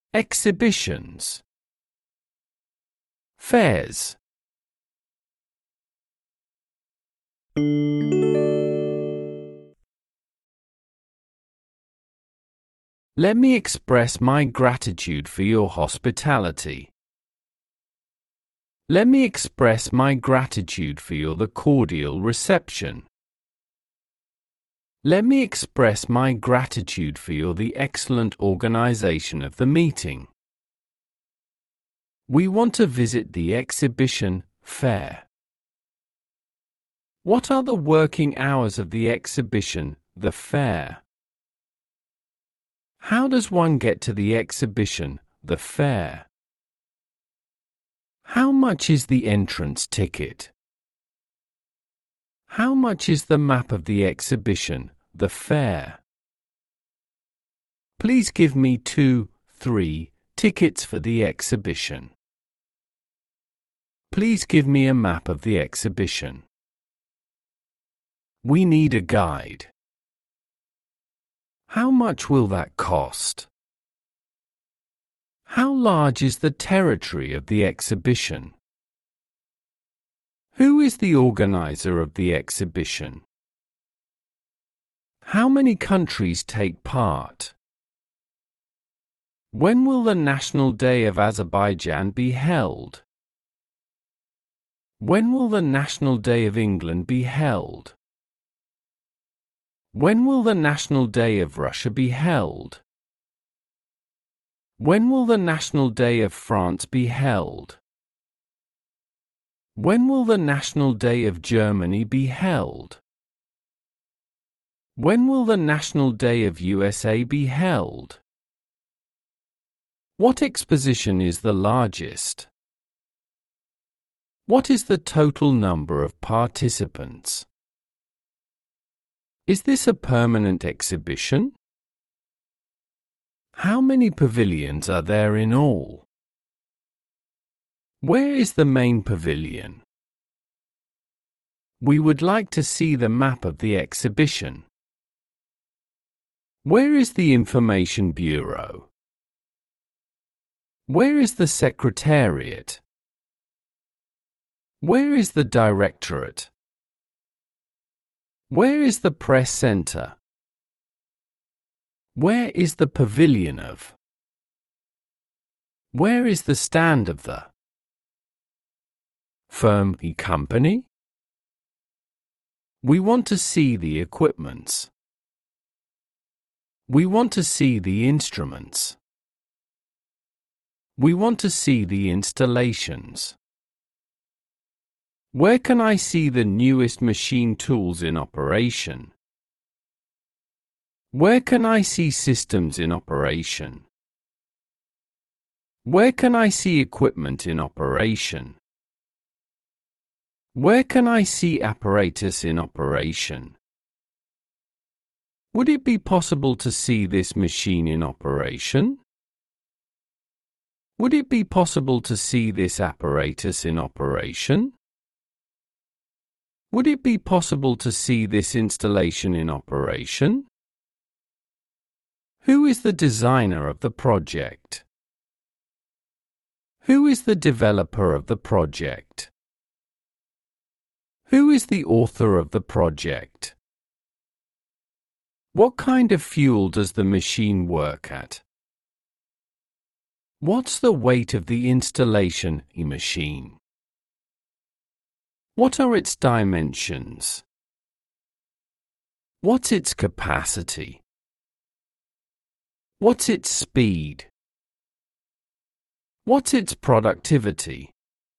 exhibitions, fairs. Let me express my gratitude for your hospitality. Let me express my gratitude for the cordial reception. Let me express my gratitude for the excellent organization of the meeting. We want to visit the exhibition fair. What are the working hours of the exhibition, the fair? How does one get to the exhibition, the fair? How much is the entrance ticket? How much is the map of the exhibition, the fair? Please give me 2, 3 tickets for the exhibition. Please give me a map of the exhibition. We need a guide. How much will that cost? How large is the territory of the exhibition? Who is the organizer of the exhibition? How many countries take part? When will the National Day of Azerbaijan be held? When will the National Day of England be held? When will the National Day of Russia be held? When will the National Day of France be held? When will the National Day of Germany be held? When will the National Day of USA be held? What exposition is the largest? What is the total number of participants? Is this a permanent exhibition? How many pavilions are there in all? Where is the main pavilion? We would like to see the map of the exhibition. Where is the Information Bureau? Where is the Secretariat? Where is the Directorate? Where is the Press Center? Where is the pavilion of? Where is the stand of the firm and company? We want to see the equipments. We want to see the instruments. We want to see the installations. Where can I see the newest machine tools in operation? Where can I see systems in operation? Where can I see equipment in operation? Where can I see apparatus in operation? Would it be possible to see this machine in operation? Would it be possible to see this apparatus in operation? Would it be possible to see this installation in operation? Who is the designer of the project? Who is the developer of the project? Who is the author of the project? What kind of fuel does the machine work at? What's the weight of the installation machine? What are its dimensions? What's its capacity? What's its speed? What's its productivity?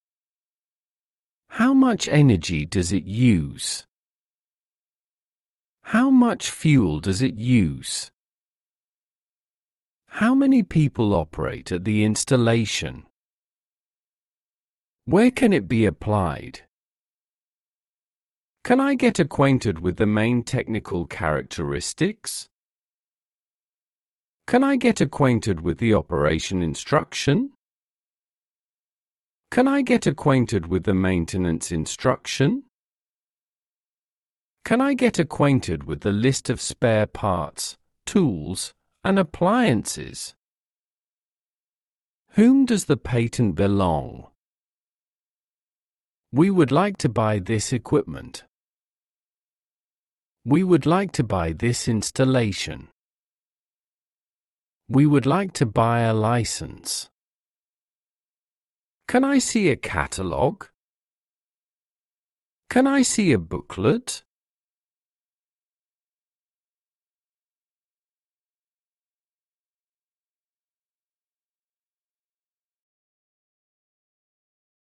How much energy does it use? How much fuel does it use? How many people operate at the installation? Where can it be applied? Can I get acquainted with the main technical characteristics? Can I get acquainted with the operation instruction? Can I get acquainted with the maintenance instruction? Can I get acquainted with the list of spare parts, tools, and appliances? Whom does the patent belong? We would like to buy this equipment. We would like to buy this installation. We would like to buy a license. Can I see a catalog? Can I see a booklet?